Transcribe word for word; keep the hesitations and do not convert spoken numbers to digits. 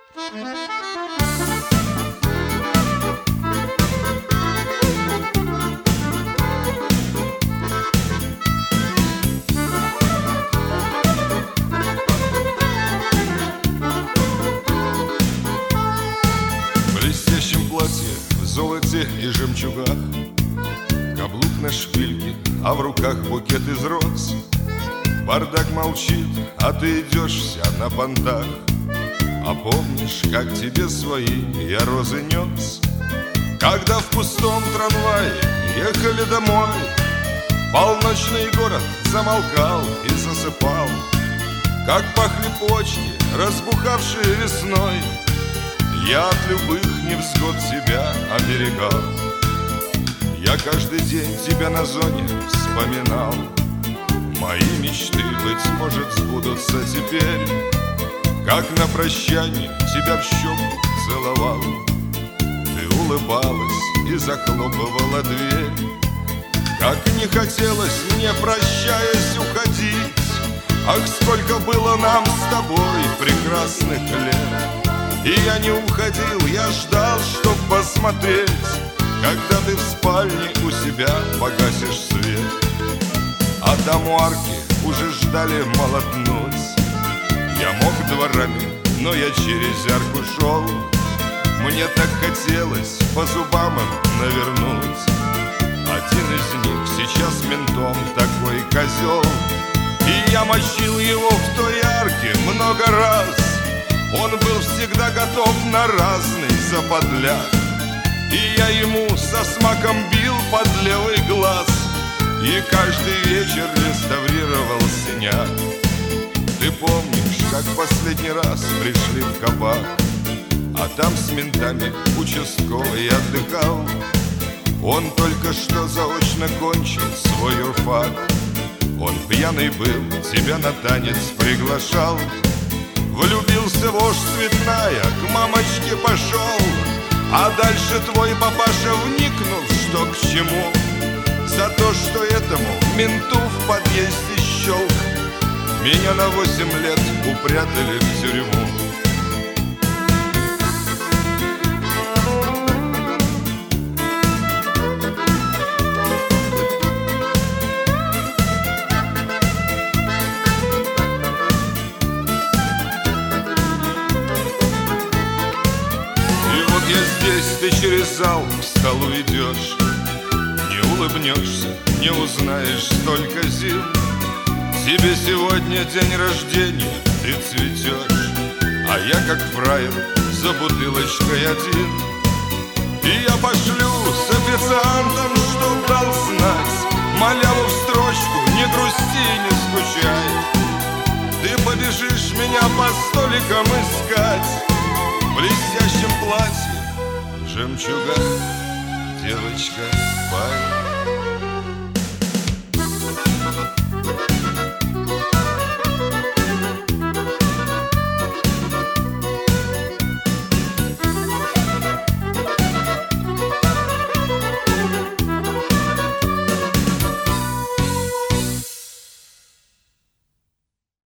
В блестящем платье, в золоте и жемчугах, каблук на шпильке, а в руках букет из роз. Бардак молчит, а ты идешь вся на понтах. А помнишь, как тебе свои я розы нес? Когда в пустом трамвае ехали домой, полночный город замолкал и засыпал. Как пахли почки, разбухавшие весной, я от любых невзгод тебя оберегал. Я каждый день тебя на зоне вспоминал. Мои мечты, быть может, сбудутся теперь. Как на прощание тебя в щеку целовал, ты улыбалась и захлопывала дверь. Как не хотелось мне, прощаясь, уходить. Ах, сколько было нам с тобой прекрасных лет. И я не уходил, я ждал, чтоб посмотреть, когда ты в спальне у себя погасишь свет. А там у арки уже ждали молотнуть. Я мог дворами, но я через арку шел. Мне так хотелось по зубам им навернуть. Один из них сейчас ментом такой козел, и я мочил его в той арке много раз. Он был всегда готов на разный заподляк, и я ему со смаком бил под левый глаз, и каждый вечер реставрировал синяк. Ты помнишь, как последний раз пришли в кабак, а там с ментами участковый отдыхал. Он только что заочно кончил свой юрфак. Он пьяный был, тебя на танец приглашал. Влюбился вождь Цветная, к мамочке пошел. А дальше твой папаша, вникнув, что к чему, за то, что этому менту в подъезде щелк, меня на восемь лет упрятали в тюрьму. И вот я здесь, ты через зал к столу идешь. Не улыбнешься, не узнаешь столько зим. Тебе сегодня день рождения, ты цветешь, а я как фраер за бутылочкой один. И я пошлю с официантом, чтоб дал знать, маляву в строчку, не грусти, не скучай. Ты побежишь меня по столикам искать, в блестящем платье, в жемчугах, девочка, пой.